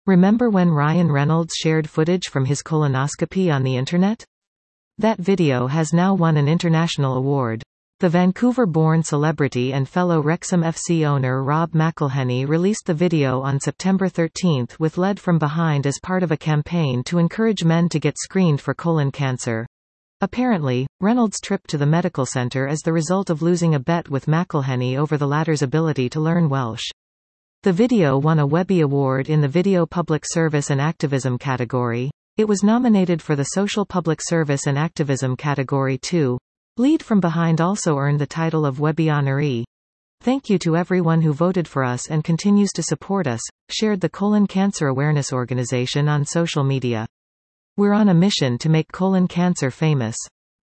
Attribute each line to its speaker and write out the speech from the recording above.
Speaker 1: Remember when Ryan Reynolds shared footage from his colonoscopy on the internet? That video has now won an international award. The Vancouver-born celebrity and fellow Wrexham FC owner Rob McElhenney released the video on September 13 with Led from Behind as part of a campaign to encourage men to get screened for colon cancer. Apparently, Reynolds' trip to the medical center is the result of losing a bet with McElhenney over the latter's ability to learn Welsh. The video won a Webby Award in the Video Public Service and Activism category. It was nominated for the Social Public Service and Activism category too. Lead from Behind also earned the title of Webby honoree. Thank you to everyone who voted for us and continues to support us, shared the Colon Cancer Awareness Organization on social media. We're on a mission to make colon cancer famous.